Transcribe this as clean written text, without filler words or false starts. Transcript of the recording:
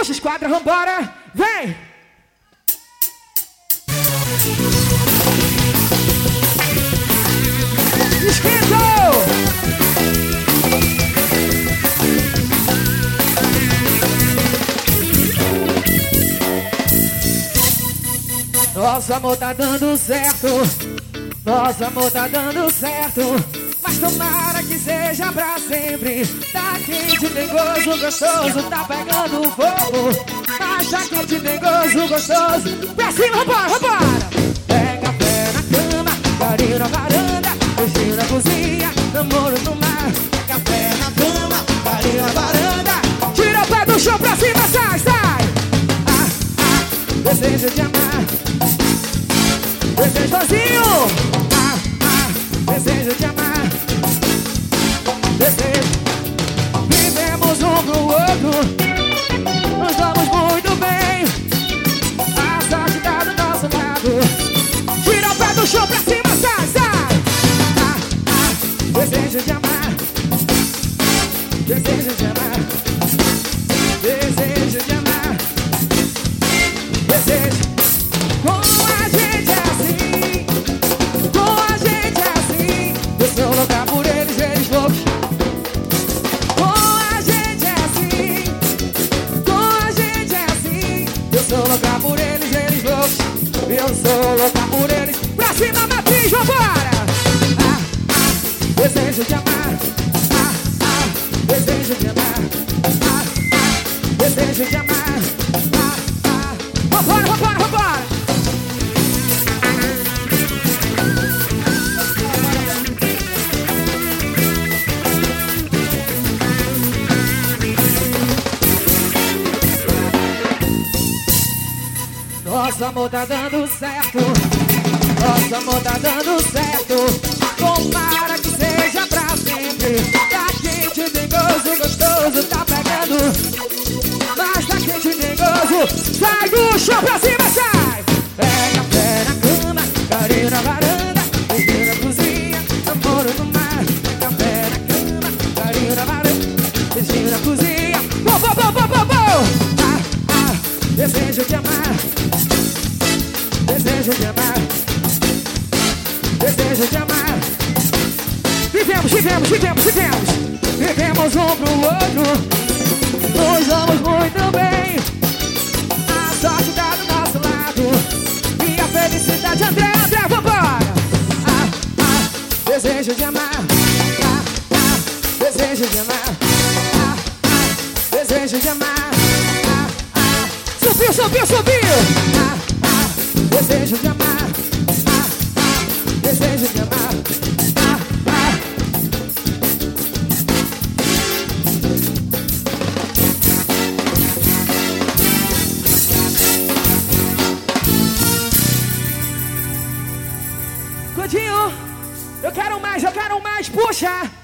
Puxa esquadra, vambora. Vem. Esquentou. Nosso amor tá dando certo. Nosso amor tá dando certo. Mas tomara que seja pra sempre. Tá quente, negoso, gostoso. Tá pegando fogo. Mas tá quente, negoso, gostoso. Pra cima, vambora, vambora. Pega pé na cama, carinho na varanda, beijinho na cozinha, namoro no mar. Pega pé na cama, carinho na varanda. Tira o pé do chão pra cima, sai, sai. Ah, ah, desejo de amar. Desejozinho. Ah, ah, desejo de amar. Desejo. Vivemos um pro outro. Nos damos muito bem. A sorte tá do nosso lado. Tira o pé do chão pra cima, sai, sai. Ah, ah, desejo de amar. Desejo de amar. Desejo de amar. Desejo. Com a gente é assim. Com a gente é assim. Eu sou louca por eles, eles loucos. Com a gente é assim. Com a gente é assim. Eu sou louca por eles, eles loucos. Eu sou louca por eles. Pra cima, Matriz, vambora! Ah, ah, desejo de amar. Ah, ah, desejo de amar. Ah, ah, desejo de amar. Ah, ah, vambora, vambora, vambora! Nosso amor tá dando certo. Nosso amor tá dando certo. Tomara que seja pra sempre. Tá quente, dengoso, gostoso. Tá pegando. Mas tá quente, dengoso. Sai do chão pra cima, sai. Pega pé na cama, carinho na varanda, beijinho na cozinha, namoro no mar. Pega pé na cama, carinho na varanda, beijinho na cozinha. Bom, bom, bom, bom, bom, bom. Ah, ah, desejo de amar. Desejo de amar. Desejo de amar. Vivemos, vivemos, vivemos, vivemos. Vivemos um pro outro. Nos vamos muito bem. A sorte tá do nosso lado. E a felicidade, André, André, vambora. Ah, ah, desejo de amar. Ah, ah, desejo de amar. Ah, ah, desejo de amar. Ah, ah, subiu, subiu, subiu. Ah, desejo de amar. Ah, ah, desejo de amar. Ah, ah. Godinho, eu quero mais, puxa.